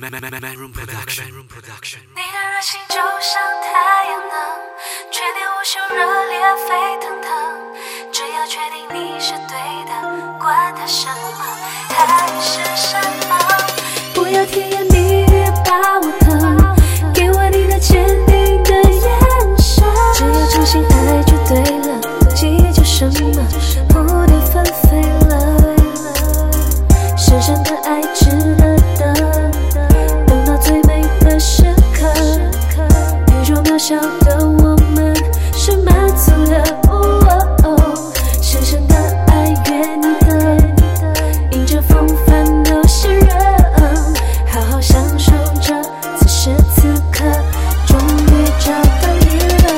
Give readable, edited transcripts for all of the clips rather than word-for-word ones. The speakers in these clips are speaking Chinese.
Man Room Production。 你的热情就像太阳能，确定无休，热烈沸腾腾。只要确定你是对的，管它什么还是什么。不要甜言蜜语把我疼，给我你那坚定的眼神。只要真心爱就对了，不计较什么，蝴蝶纷飞了。深深的爱值得等，等到最美的时刻。宇宙渺小的我们是满足的，深深的爱愿你等，迎着风烦恼些人，好好享受着此时此刻，终于找到你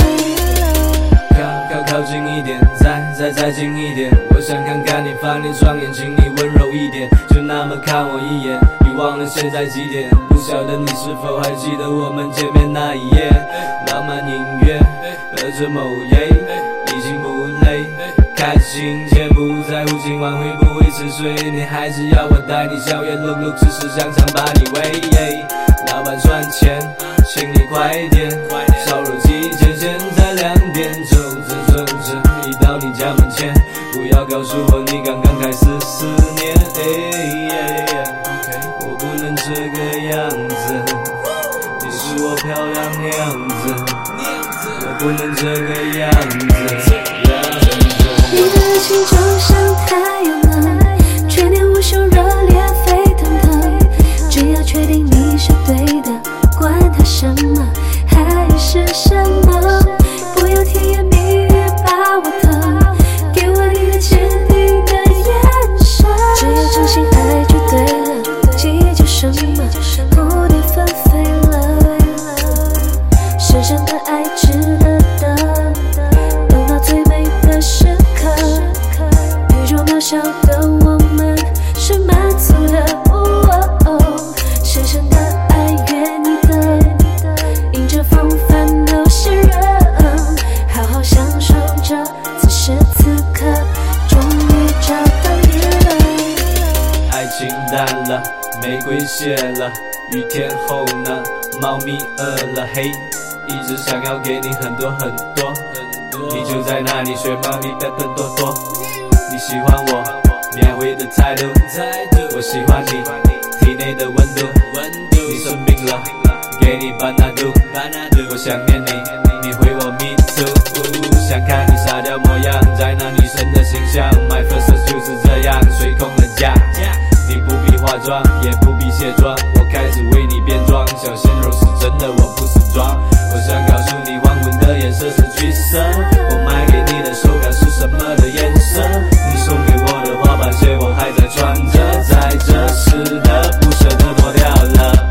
了。 靠近一点，再近一点，我想看看你翻脸双眼，请你温柔一点，就那么看我一眼。你忘了现在几点？不晓得你是否还记得我们见面那一夜，浪漫音乐喝着某夜，已经不累，开心且不在乎今晚会不会吃睡。你还是要我带你宵夜路吃吃香肠把你喂，老板赚钱请你快点，烧肉季节现在2点，走着一到你家门前，不要告诉我你刚刚开始思念，我不能这个样子，你是我漂亮娘子，我不能这个样子。 你的热情就像太阳能，全年无休，热烈沸腾腾。只要确定你是对的，管它什么还是什么。不要甜言蜜语把我疼，给我你的坚定的眼神。只要真心爱就对了，不计较什么，蝴蝶纷飞了。深深的爱值得等，等到最美的时刻。宇宙渺小的我们是满足的，深深的爱愿你等，迎着风烦恼些人，好好享受着此时此刻，终于找到你了。 爱情淡了，玫瑰谢了，雨天后呢，猫咪饿了，嘿，一直想要给你很多，你就在那里学猫咪的多多。你喜欢我免费的态度，我喜欢你体内的温度。你生病了，给你班纳度，我想念你，你回我 me too。想看你傻掉模样，在那女生的形象 ，My first love 就是这样，水空了家。你不必化妆，也不必卸妆，我开始为你变装，小鲜肉是真的，我不是装。我想告诉你，黄昏的颜色是橘色，我买给你的手表是什么的颜色？你送给我的滑板鞋我还在穿着，在这时的不舍得脱掉了。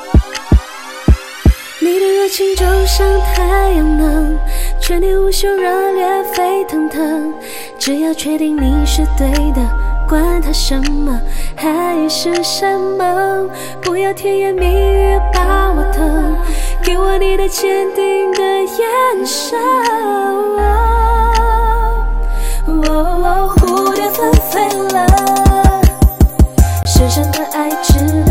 你的热情就像太阳能，全年无休，热烈沸腾腾。只要确定你是对的，管它什么还是什么。不要甜言蜜语把我疼，给我你的坚定的眼神。蝴蝶纷飞了，深深的爱值得